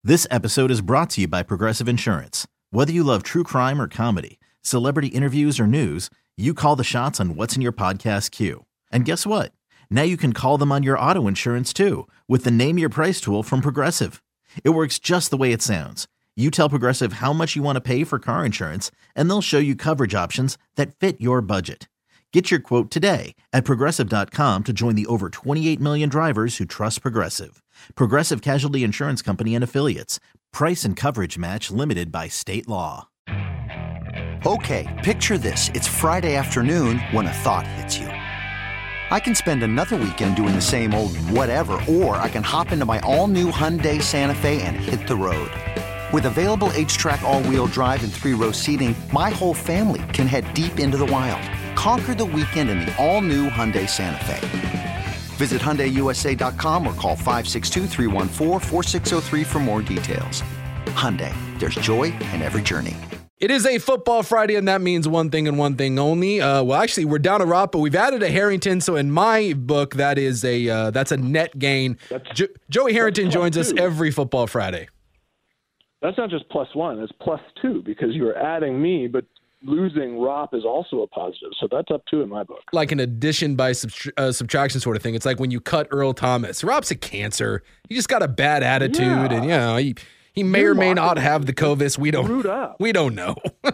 This episode is brought to you by Progressive Insurance. Whether you love true crime or comedy, celebrity interviews or news, you call the shots on what's in your podcast queue. And guess what? Now you can call them on your auto insurance too with the Name Your Price tool from Progressive. It works just the way it sounds. You tell Progressive how much you want to pay for car insurance, and they'll show you coverage options that fit your budget. Get your quote today at Progressive.com to join the over 28 million drivers who trust Progressive. Progressive Casualty Insurance Company and Affiliates. Price and coverage match limited by state law. Okay, picture this. It's Friday afternoon when a thought hits you. I can spend another weekend doing the same old whatever, or I can hop into my all-new Hyundai Santa Fe and hit the road. With available H-Track all-wheel drive and 3-row seating, my whole family can head deep into the wild. Conquer the weekend in the all-new Hyundai Santa Fe. Visit HyundaiUSA.com or call 562-314-4603 for more details. Hyundai, there's joy in every journey. It is a football Friday, and that means one thing and one thing only. Well, actually, we're down a Ropp, but we've added a Harrington. So in my book, that's a net gain. Joey Harrington joins us every football Friday. That's not just +1, it's +2 because you're adding me, but losing Ropp is also a positive. So that's up 2 in my book. Like an addition by subtraction sort of thing. It's like when you cut Earl Thomas. Ropp's a cancer. He just got a bad attitude, and he may or may not have the COVID. We don't know.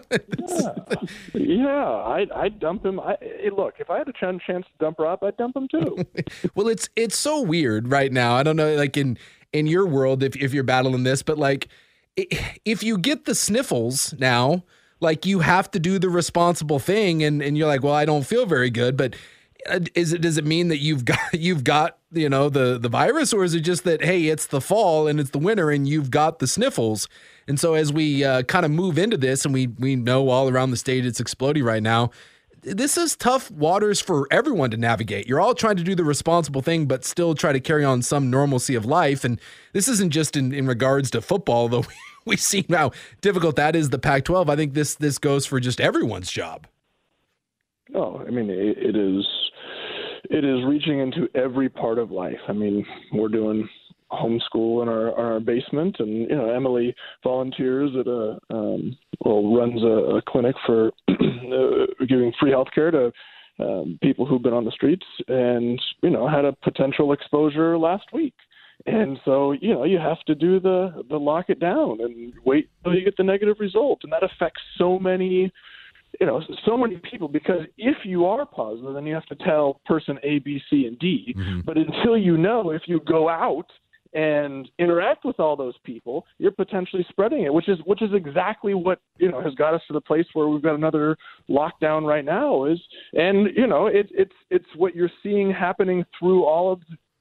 I'd dump him. Look, if I had a chance to dump Ropp, I'd dump him too. Well, it's so weird right now. I don't know, like in your world, if you're battling this, but like if you get the sniffles now, like you have to do the responsible thing, and you're like, well, I don't feel very good, but does it mean that you've got the virus, or is it just that, hey, it's the fall and it's the winter and you've got the sniffles? And so as we kind of move into this, and we know all around the state it's exploding right now, this is tough waters for everyone to navigate. You're all trying to do the responsible thing, but still try to carry on some normalcy of life. And this isn't just in regards to football, though we see how difficult that is, the Pac-12. I think this goes for just everyone's job. Oh, I mean, it is reaching into every part of life. I mean, we're doing homeschool in our basement, and Emily volunteers at runs a clinic for giving free healthcare to people who've been on the streets, and had a potential exposure last week. And so, you have to do the lock it down and wait until you get the negative result. And that affects so many people, because if you are positive, then you have to tell person A, B, C, and D. Mm-hmm. But until if you go out and interact with all those people, you're potentially spreading it, which is exactly what has got us to the place where we've got another lockdown right now. It's what you're seeing happening through all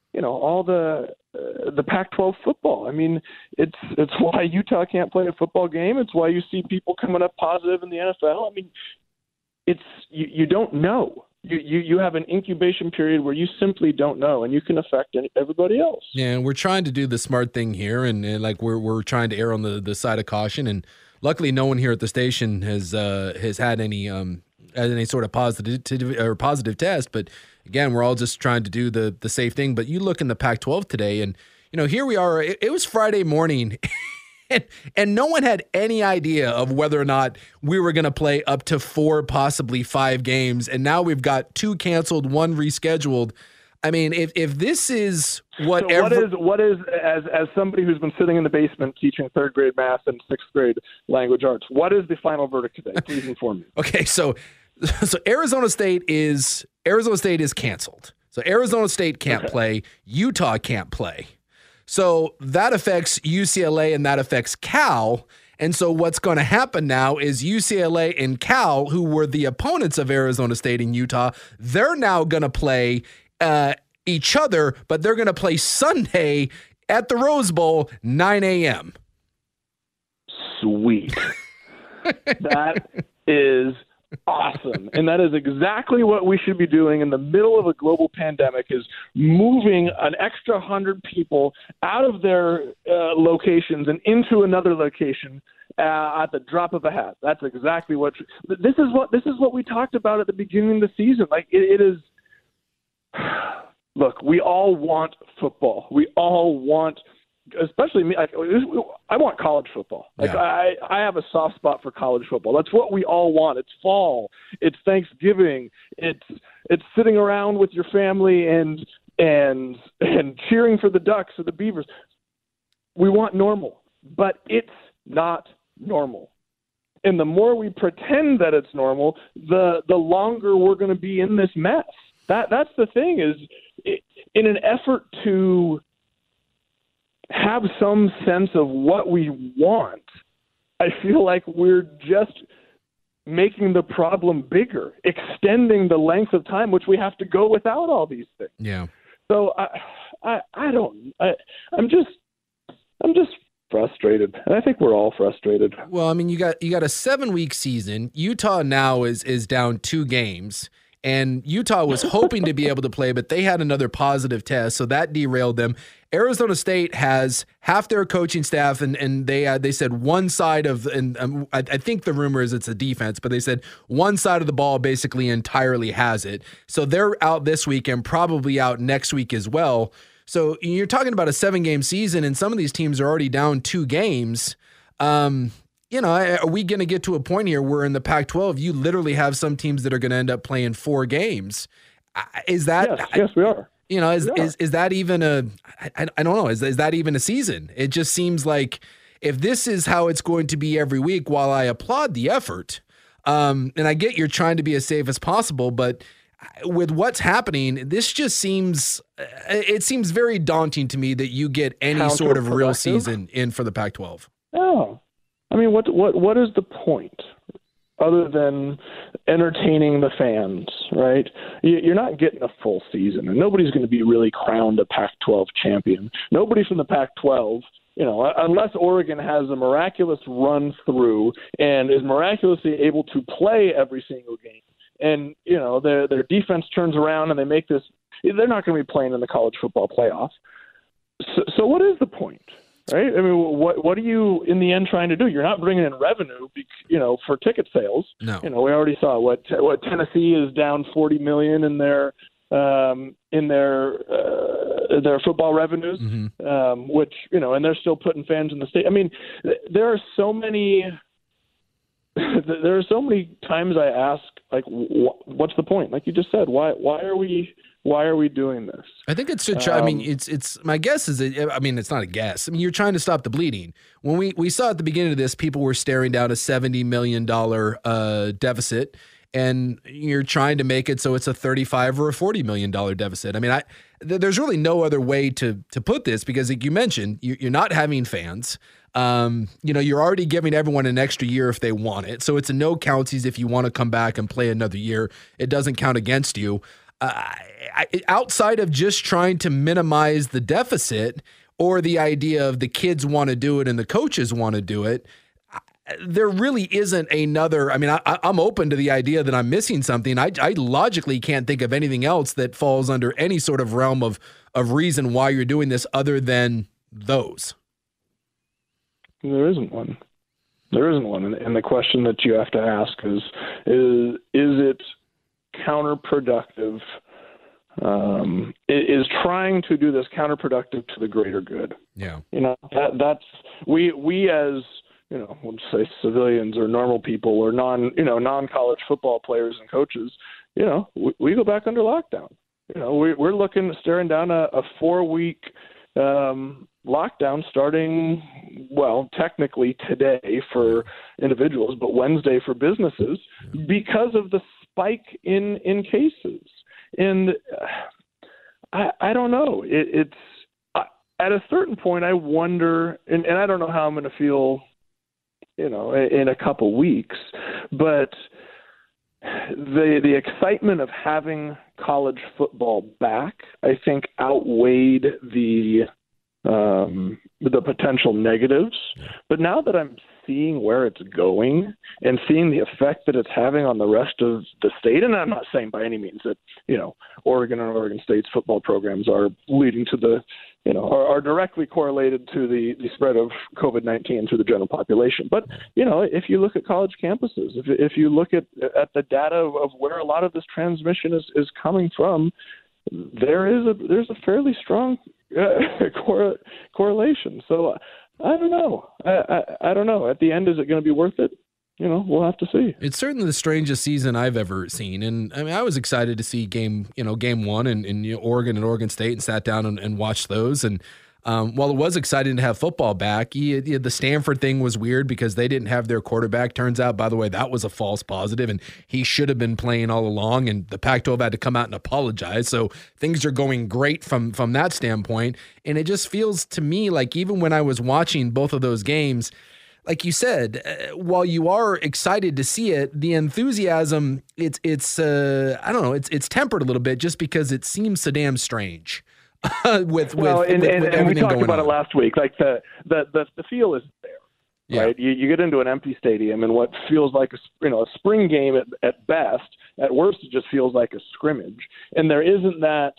the Pac-12 football. I mean, it's why Utah can't play a football game. It's why you see people coming up positive in the NFL. I mean, you don't know. You have an incubation period where you simply don't know, and you can affect everybody else. Yeah, and we're trying to do the smart thing here, and like we're trying to err on the side of caution. And luckily, no one here at the station has had any sort of positive test. But again, we're all just trying to do the safe thing. But you look in the Pac-12 today, and here we are. It was Friday morning. And no one had any idea of whether or not we were going to play up to 4, possibly 5 games. And now we've got 2 canceled, 1 rescheduled. I mean, if this is what is as somebody who's been sitting in the basement teaching 3rd grade math and 6th grade language arts, what is the final verdict today? Please inform me. Okay, so Arizona State is canceled. So Arizona State can't play. Utah can't play. So that affects UCLA and that affects Cal. And so what's going to happen now is UCLA and Cal, who were the opponents of Arizona State and Utah, they're now going to play each other, but they're going to play Sunday at the Rose Bowl, 9 a.m. Sweet. That is awesome. And that is exactly what we should be doing in the middle of a global pandemic, is moving an extra 100 people out of their locations and into another location at the drop of a hat. That's exactly what this is what we talked about at the beginning of the season. Like it is. Look, we all want football. We all want especially me, I want college football. I have a soft spot for college football. That's what we all want. It's fall. It's Thanksgiving. It's sitting around with your family and cheering for the Ducks or the Beavers. We want normal, but it's not normal. And the more we pretend that it's normal, the longer we're going to be in this mess. That's the thing is, in an effort to have some sense of what we want, I feel like we're just making the problem bigger, extending the length of time which we have to go without all these things. Yeah. So I'm just frustrated, and I think we're all frustrated. Well, I mean, you got a 7-week season. Utah now is down 2 games. And Utah was hoping to be able to play, but they had another positive test, so that derailed them. Arizona State has half their coaching staff, and they said one side of, and I think the rumor is it's a defense, but they said one side of the ball basically entirely has it. So they're out this week and probably out next week as well. So you're talking about a 7-game season, and some of these teams are already down 2 games. Are we going to get to a point here where in the Pac-12, you literally have some teams that are going to end up playing 4 games? Is that? Yes, we are. Is that even I don't know. Is that even a season? It just seems like if this is how it's going to be every week, while I applaud the effort, and I get you're trying to be as safe as possible, but with what's happening, this just seems very daunting to me that you get any sort of real season in for the Pac-12. Oh. I mean, what is the point other than entertaining the fans, right? You're not getting a full season, and nobody's going to be really crowned a Pac-12 champion. Nobody from the Pac-12, unless Oregon has a miraculous run through and is miraculously able to play every single game, and their defense turns around and they make this. They're not going to be playing in the college football playoff. So what is the point? Right? I mean, what are you in the end trying to do? You're not bringing in revenue, for ticket sales. No. We already saw what Tennessee is down $40 million in their football revenues, which and they're still putting fans in the state. I mean, there are so many times I ask, like, what's the point? Like you just said, why are we doing this? I think it's to try. I mean, it's my guess is it's not a guess. I mean, you're trying to stop the bleeding. When we saw at the beginning of this, people were staring down a $70 million deficit, and you're trying to make it so it's a $35 or a $40 million deficit. I mean, there's really no other way to put this, because like you mentioned, you're not having fans. You're already giving everyone an extra year if they want it. So it's a no counties if you want to come back and play another year. It doesn't count against you. Outside of just trying to minimize the deficit, or the idea of the kids want to do it and the coaches want to do it, there really isn't another. I mean, I'm open to the idea that I'm missing something. I logically can't think of anything else that falls under any sort of realm of reason why you're doing this other than those. There isn't one. And the question that you have to ask is it counterproductive? Is trying to do this counterproductive to the greater good? Yeah. That's we as let's say civilians or normal people or non-college football players and coaches, we go back under lockdown. We're staring down a 4-week lockdown starting, technically today for individuals, but Wednesday for businesses, because of the spike in cases. And I don't know. It's at a certain point, I wonder, and I don't know how I'm going to feel, in a couple weeks, but the excitement of having college football back, I think, outweighed the potential negatives. But now that I'm seeing where it's going and seeing the effect that it's having on the rest of the state, and I'm not saying by any means that, Oregon and Oregon State's football programs are leading to the, are directly correlated to the spread of COVID-19 through the general population. But, if you look at college campuses, if you look at the data of where a lot of this transmission is coming from, there's a fairly strong correlation. So I don't know. I don't know. At the end, is it going to be worth it? We'll have to see. It's certainly the strangest season I've ever seen. And I mean, I was excited to see game one in Oregon and Oregon State, and sat down and watched those. And while it was exciting to have football back, the Stanford thing was weird because they didn't have their quarterback. Turns out, by the way, that was a false positive, and he should have been playing all along, and the Pac-12 had to come out and apologize. So things are going great from that standpoint. And it just feels to me like even when I was watching both of those games, like you said, while you are excited to see it, the enthusiasm, it's I don't know, it's tempered a little bit just because it seems so damn strange. with we talked about it last week. Like the feel is there, right? You get into an empty stadium, and what feels like a spring game at best, at worst it just feels like a scrimmage, and there isn't that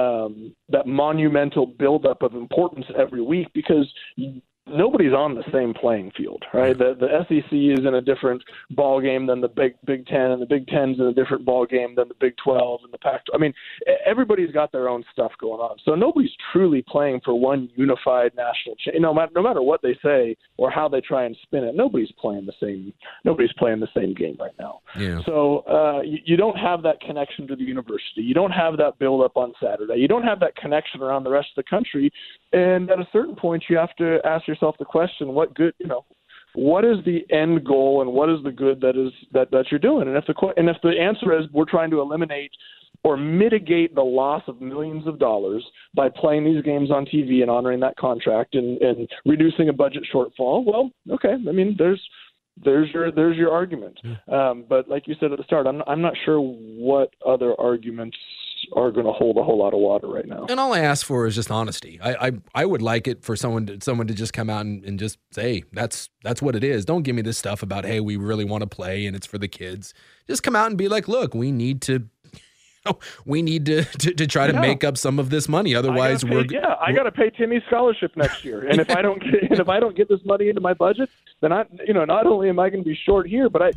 monumental buildup of importance every week because nobody's on the same playing field, right? The SEC is in a different ball game than the Big Ten, and the Big Ten's in a different ball game than the Big 12 and the Pac-12. I mean, everybody's got their own stuff going on, so nobody's truly playing for one unified national no matter what they say or how they try and spin it. Nobody's playing the same game right now. Yeah. So you don't have that connection to the university. You don't have that build up on Saturday. You don't have that connection around the rest of the country. And at a certain point, you have to ask yourself the question: what is the end goal, and what is the good that you're doing? And if the answer is we're trying to eliminate or mitigate the loss of millions of dollars by playing these games on TV and honoring that contract and reducing a budget shortfall, well, okay. I mean, there's your argument. But like you said at the start, I'm not sure what other arguments are going to hold a whole lot of water right now. And all I ask for is just honesty. I would like it for someone to just come out and just say, that's what it is. Don't give me this stuff about, hey, we really want to play and it's for the kids. Just come out and be like, look, we need to try to make up some of this money. Otherwise, I got to pay Timmy's scholarship next year. And if I don't get this money into my budget, then not only am I going to be short here, but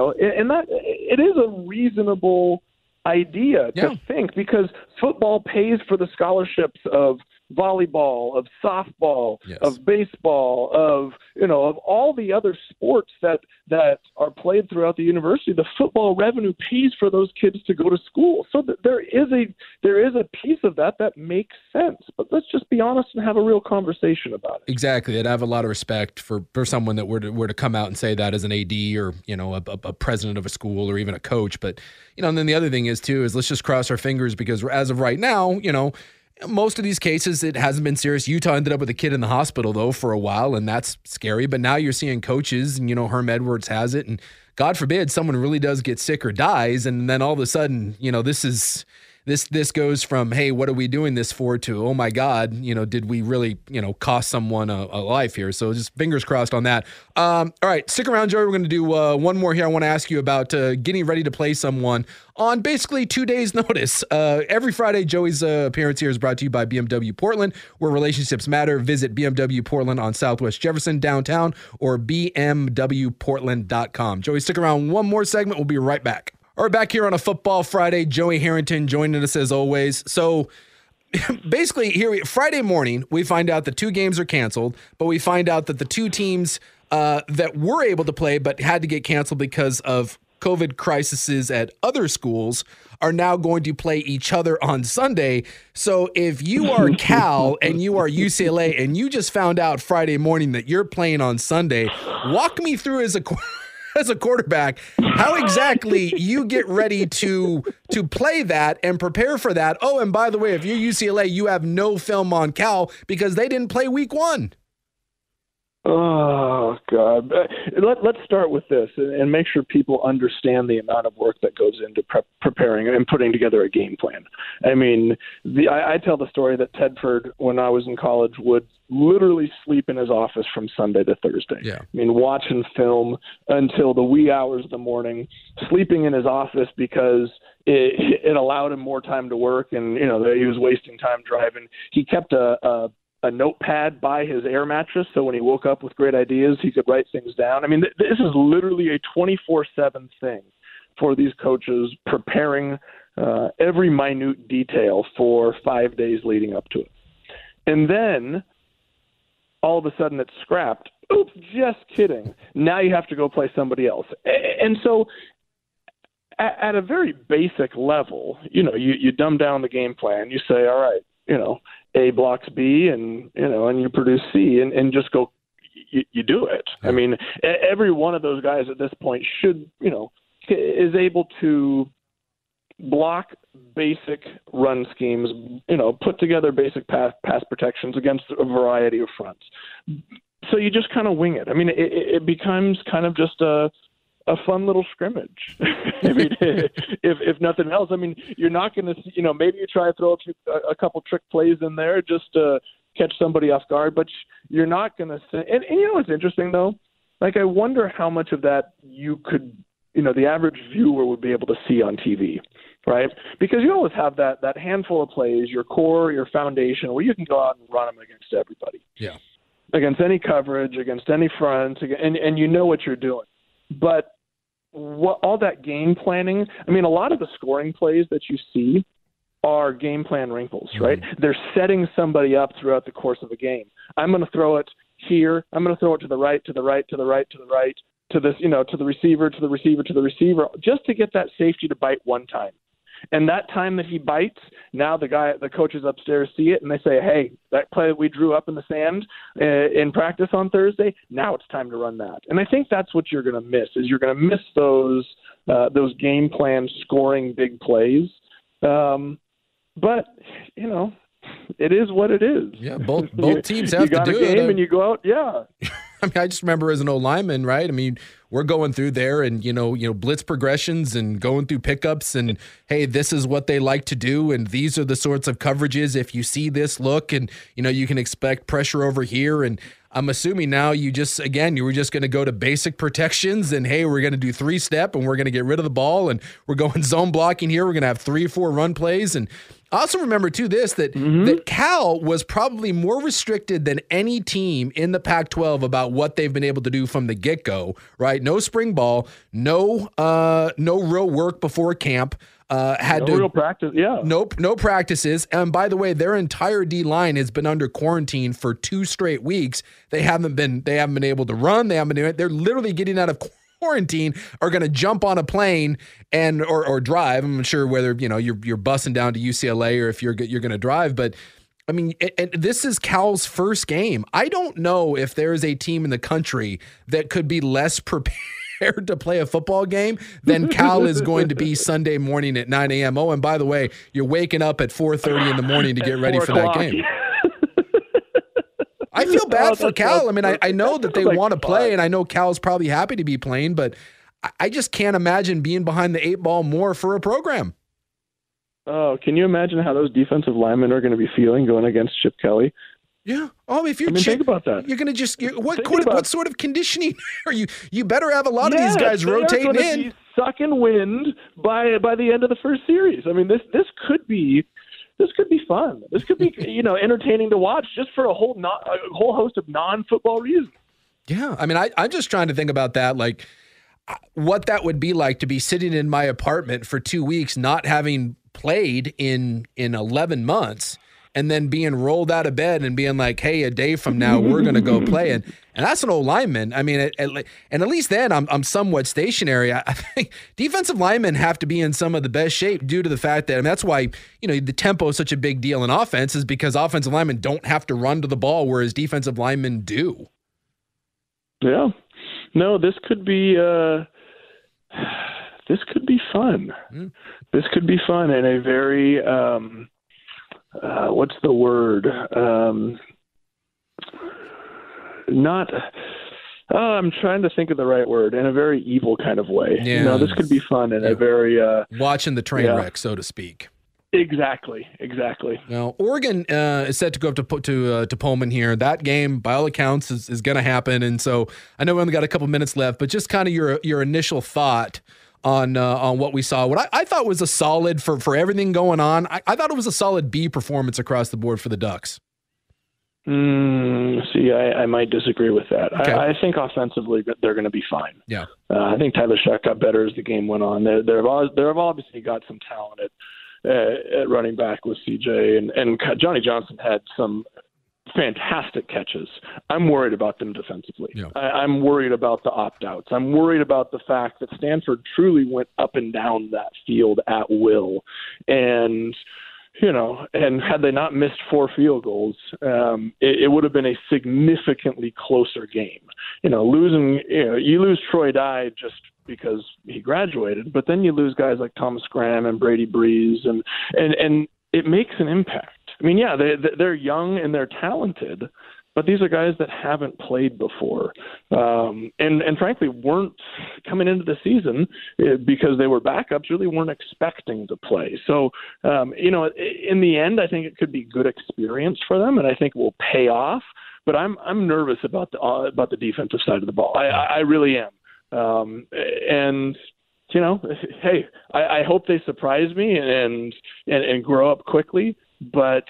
it is a reasonable idea to think, because football pays for the scholarships of volleyball, of softball, of baseball, of all the other sports that are played throughout the university. The football revenue pays for those kids to go to school. So there is a piece of that makes sense. But let's just be honest and have a real conversation about it. Exactly. I'd have a lot of respect for someone that were to come out and say that as an AD or a president of a school or even a coach. But and then the other thing is let's just cross our fingers, because as of right now, most of these cases, it hasn't been serious. Utah ended up with a kid in the hospital, though, for a while, and that's scary. But now you're seeing coaches, and, Herm Edwards has it. And God forbid someone really does get sick or dies, and then all of a sudden, this goes from, hey, what are we doing this for, to, oh, my God, did we really, cost someone a life here? So just fingers crossed on that. All right, stick around, Joey. We're going to do one more here. I want to ask you about getting ready to play someone on basically 2 days' notice. Every Friday, Joey's appearance here is brought to you by BMW Portland, where relationships matter. Visit BMW Portland on Southwest Jefferson downtown, or bmwportland.com. Joey, stick around one more segment. We'll be right back. All right, back here on a Football Friday, Joey Harrington joining us as always. So basically Friday morning, we find out the 2 games are canceled, but we find out that the 2 teams that were able to play but had to get canceled because of COVID crises at other schools are now going to play each other on Sunday. So if you are Cal and you are UCLA and you just found out Friday morning that you're playing on Sunday, walk me through as a quarterback, how exactly you get ready to play that and prepare for that. Oh, and by the way, if you're UCLA, you have no film on Cal because they didn't play week 1. Oh, God. Let's start with this and make sure people understand the amount of work that goes into preparing and putting together a game plan. I mean, I tell the story that Tedford, when I was in college, would literally sleep in his office from Sunday to Thursday. Yeah. I mean, watching film until the wee hours of the morning, sleeping in his office because it allowed him more time to work, and, he was wasting time driving. He kept a notepad by his air mattress, so when he woke up with great ideas, he could write things down. I mean, this is literally a 24/7 thing for these coaches, preparing every minute detail for 5 days leading up to it. And then all of a sudden it's scrapped. Oops, just kidding. Now you have to go play somebody else. And so at a very basic level, you dumb down the game plan. You say, all right, A blocks B and you produce C and just go, you do it. I mean, every one of those guys at this point should, is able to block basic run schemes, put together basic pass protections against a variety of fronts. So you just kind of wing it. I mean, it becomes kind of just a fun little scrimmage. I mean, if nothing else, I mean, you're not going to, maybe you try to throw a couple trick plays in there just to catch somebody off guard, but you're not going to. And what's interesting though? Like, I wonder how much of that you could, the average viewer would be able to see on TV, right? Because you always have that handful of plays, your core, your foundation, where you can go out and run them against everybody. Yeah. Against any coverage, against any front, and you know what you're doing. But all that game planning, I mean, a lot of the scoring plays that you see are game plan wrinkles, right? Mm-hmm. They're setting somebody up throughout the course of a game. I'm going to throw it here. I'm going to throw it to the right, to the right, to the right, to the right, to this, to the receiver, to the receiver, to the receiver, just to get that safety to bite one time. And that time that he bites, now the coaches upstairs see it and they say, hey, that play that we drew up in the sand in practice on Thursday, now it's time to run that. And I think that's what you're going to miss, is you're going to miss those game plan scoring big plays. But, it is what it is. Yeah, both teams have to do it. You got a game and you go out, yeah. I mean, I just remember as an O-lineman, right? I mean, we're going through there and, blitz progressions and going through pickups and, hey, this is what they like to do. And these are the sorts of coverages. If you see this look and, you can expect pressure over here. And I'm assuming now you were just going to go to basic protections and, hey, we're going to do 3-step and we're going to get rid of the ball and we're going zone blocking here. We're going to have 3 or 4 run plays. And I also remember, too, that Cal was probably more restricted than any team in the Pac-12 about what they've been able to do from the get-go, right? No spring ball, no real work before camp. Real practice, yeah. No practices. And by the way, their entire D-line has been under quarantine for 2 straight weeks. They haven't been able to run. They're literally getting out of quarantine, are going to jump on a plane and or drive. I'm not sure whether you're bussing down to UCLA or if you're going to drive, but I mean, and this is Cal's first game. I don't know if there is a team in the country that could be less prepared to play a football game than Cal is going to be Sunday morning at 9 a.m. Oh, and by the way, you're waking up at 4:30 in the morning to get ready for that game. I feel bad for Cal. I mean, I know that they want to play, and I know Cal's probably happy to be playing, but I just can't imagine being behind the 8 ball more for a program. Oh, can you imagine how those defensive linemen are going to be feeling going against Chip Kelly? Yeah. Oh, if you're think about that. You're going to what sort of conditioning are you? You better have a lot of these guys rotating in. Be sucking wind by the end of the first series. I mean, this could be fun. This could be entertaining to watch just for a whole host of non-football reasons. Yeah, I mean, I'm just trying to think about that, like what that would be like to be sitting in my apartment for 2 weeks, not having played in 11 months, and then being rolled out of bed and being like, hey, a day from now we're going to go play. And that's an old lineman. I mean, and at least then I'm somewhat stationary. I think defensive linemen have to be in some of the best shape due to the fact that, and that's why, the tempo is such a big deal in offense, is because offensive linemen don't have to run to the ball, whereas defensive linemen do. Yeah. No, this could be fun. This could be fun in a very, what's the word? I'm trying to think of the right word, in a very evil kind of way. Yeah. This could be fun in a very watching the train wreck, so to speak. Exactly. Now, Oregon is set to go up to Pullman here. That game, by all accounts, is going to happen. And so I know we only got a couple minutes left, but just kind of your initial thought on what we saw. What I thought was a solid, for everything going on, I thought it was a solid B performance across the board for the Ducks. See, I might disagree with that. Okay. I think offensively they're going to be fine. Yeah. I think Tyler Shuck got better as the game went on. They've obviously got some talent at running back with CJ, and Johnny Johnson had some fantastic catches. I'm worried about them defensively. Yeah. I'm worried about the opt-outs. I'm worried about the fact that Stanford truly went up and down that field at will. And, and had they not missed 4 field goals, it would have been a significantly closer game. You lose Troy Dye just because he graduated, but then you lose guys like Thomas Graham and Brady Breeze, and it makes an impact. I mean, yeah, they're young and they're talented, but these are guys that haven't played before, and frankly weren't coming into the season because they were backups, really weren't expecting to play. So, in the end, I think it could be good experience for them, and I think it will pay off. But I'm nervous about the defensive side of the ball. I really am. And hey, I hope they surprise me and grow up quickly. But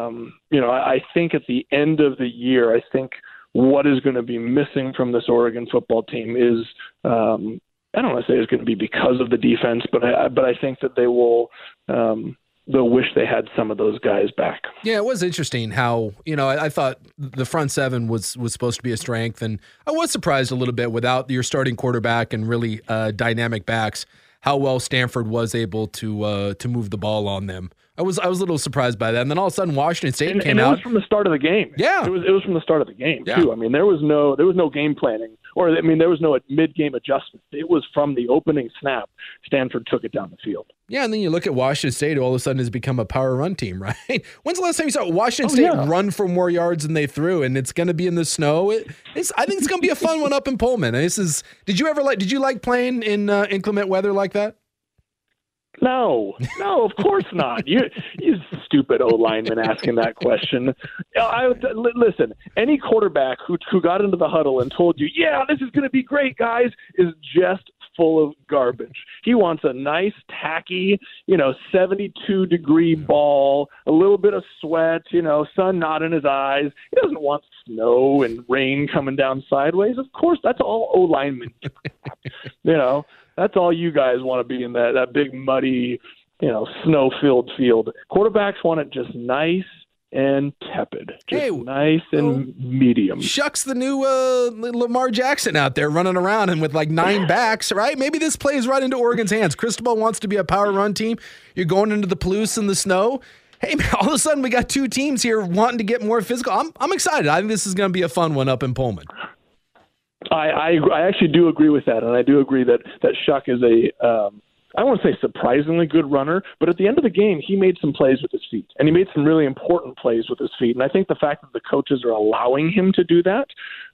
I think at the end of the year, I think what is going to be missing from this Oregon football team is I don't want to say it's going to be because of the defense, but I think that they will. They'll wish they had some of those guys back. Yeah, it was interesting how, I thought the front seven was supposed to be a strength, and I was surprised a little bit without your starting quarterback and really dynamic backs, how well Stanford was able to move the ball on them. I was a little surprised by that. And then all of a sudden Washington State came out. It was from the start of the game. Yeah. It was from the start of the game too. I mean, there was no game planning, there was no mid-game adjustment. It was from the opening snap. Stanford took it down the field. Yeah, and then you look at Washington State, who all of a sudden has become a power run team, right? When's the last time you saw Washington State run for more yards than they threw? And it's going to be in the snow. I think it's going to be a fun one up in Pullman. Did you like playing in inclement weather like that? No, of course not. You stupid O-lineman asking that question. Listen, any quarterback who got into the huddle and told you, yeah, this is going to be great, guys, is just full of garbage. He wants a nice, tacky, 72-degree ball, a little bit of sweat, sun not in his eyes. He doesn't want snow and rain coming down sideways. Of course, that's all O-linemen. That's all you guys want to be in that big, muddy, snow-filled field. Quarterbacks want it just nice and tepid. Nice and medium. Shucks the new Lamar Jackson out there running around and with like 9 backs, right? Maybe this plays right into Oregon's hands. Cristobal wants to be a power run team. You're going into the Palouse and the snow. Hey, man, all of a sudden we got 2 teams here wanting to get more physical. I'm excited. I think this is going to be a fun one up in Pullman. I actually do agree with that, and I do agree that Shuck is I don't want to say surprisingly good runner, but at the end of the game, he made some plays with his feet, and he made some really important plays with his feet. And I think the fact that the coaches are allowing him to do that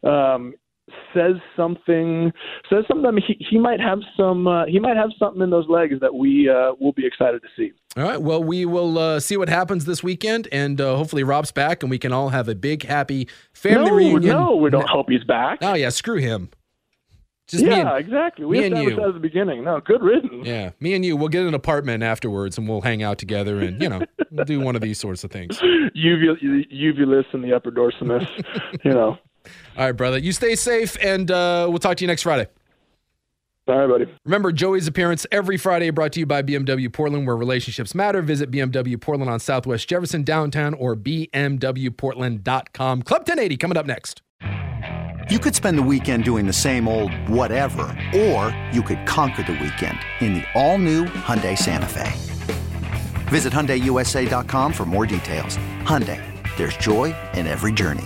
says something. I mean, he might have something in those legs that we will be excited to see. All right. Well, we will see what happens this weekend, and hopefully Rob's back, and we can all have a big, happy family reunion. No, we don't hope he's back. Oh, yeah, screw him. Exactly. We established that at the beginning. No, good riddance. Yeah, me and you, we'll get an apartment afterwards, and we'll hang out together, and, we'll do one of these sorts of things. Uvulus and the upper dorsimus, All right, brother. You stay safe, and we'll talk to you next Friday. All right, buddy. Remember, Joey's appearance every Friday brought to you by BMW Portland, where relationships matter. Visit BMW Portland on Southwest Jefferson downtown or bmwportland.com. Club 1080 coming up next. You could spend the weekend doing the same old whatever, or you could conquer the weekend in the all-new Hyundai Santa Fe. Visit HyundaiUSA.com for more details. Hyundai, there's joy in every journey.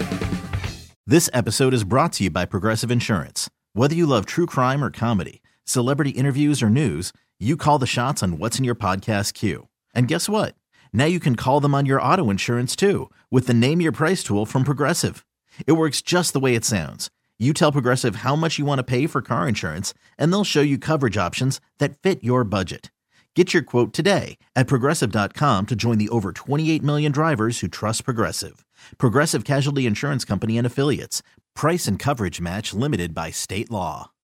This episode is brought to you by Progressive Insurance. Whether you love true crime or comedy, celebrity interviews or news, you call the shots on what's in your podcast queue. And guess what? Now you can call them on your auto insurance too with the Name Your Price tool from Progressive. It works just the way it sounds. You tell Progressive how much you want to pay for car insurance, and they'll show you coverage options that fit your budget. Get your quote today at Progressive.com to join the over 28 million drivers who trust Progressive. Progressive Casualty Insurance Company and Affiliates. Price and coverage match limited by state law.